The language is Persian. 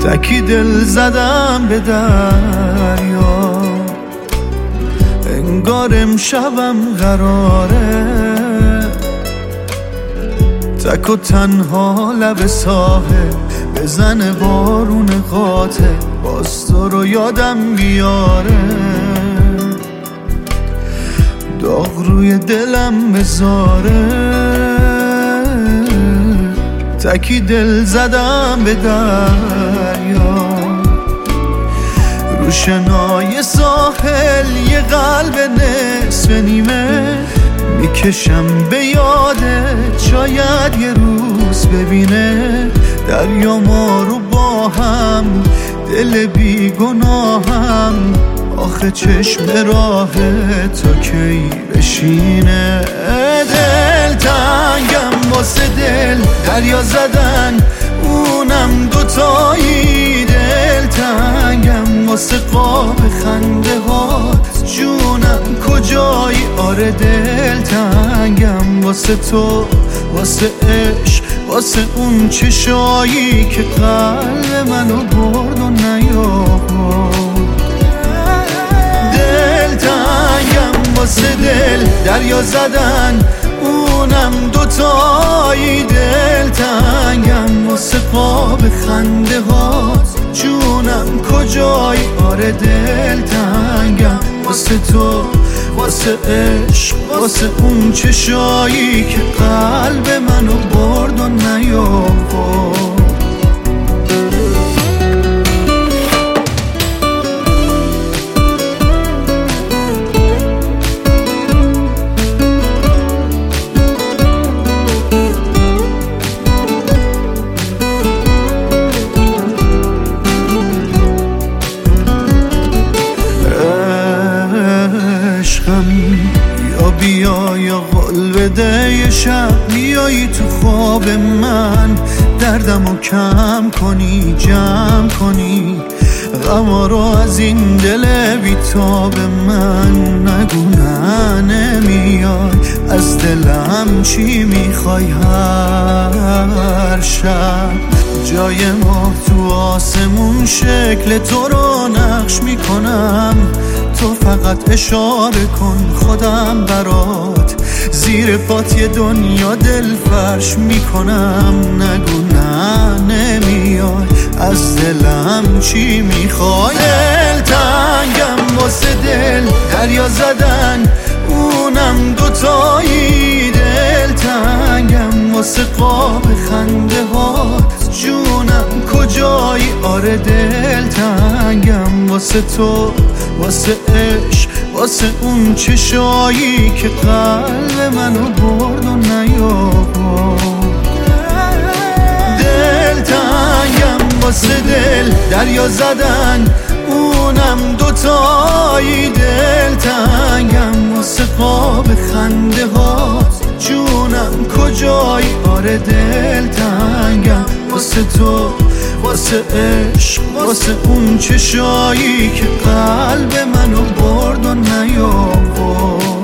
تکی دل زدم به دریا، انگار امشبم قراره تک و تنها لب ساحل بزنه بارون قاطع، باز تو رو یادم بیاره، داغ روی دلم بذاره. تکی دل زدم به دریا، رو شنای ساحل یه قلب نصف نیمه میکشم به یادت، شاید یه روز ببینه دریا ما رو با هم، دل بی گناهم آخه چشم راه تو کی بشینه. دل تنگم واسه دل دریا زدن، اونم دوتایی، دل تنگم واسه قاب خنده هات، جونم کجایی؟ آره دل تنگم واسه تو، واسه عشق، واسه اون چشایی که قلب منو برد و نیاورد. دل تنگم واسه دل دریا زدن، اونم دوتایی، دل تنگم واسه قاب خنده هات، جونم کجایی؟ آره دل تنگم واسه تو، واسه عشق، واسه اون چشایی که قلب منو برد و نیاورد. یا بیا یا قول بده یه شب میایی تو خواب من، دردمو کم کنی، جمع کنی غما رو از این دل بیتاب من. نگو نه نمیای، از دلم چی میخوای؟ هر شب جای ما تو آسمون شکل تو رو نقش میکنم، تو فقط اشاره کن خودم برات، زیر پات یه دنیا دل فرش میکنم. نگو نه نمیای، از دلم چی میخوای؟ دل تنگم واسه دل دریا زدن، اونم دوتایی، دل تنگم واسه قاب خنده هات، جونم کجایی؟ آره دل تنگم واسه تو، واسه عشق، واسه اون چشایی که قلب منو برد و نیاورد. دل تنگم واسه دل دریا زدن، اونم دوتایی، دل تنگم واسه قاب خنده هات، جونم کجایی؟ آره دل تنگم واسه تو، واسه عشق، واسه اون چشایی که قلب منو برد و نیاورد.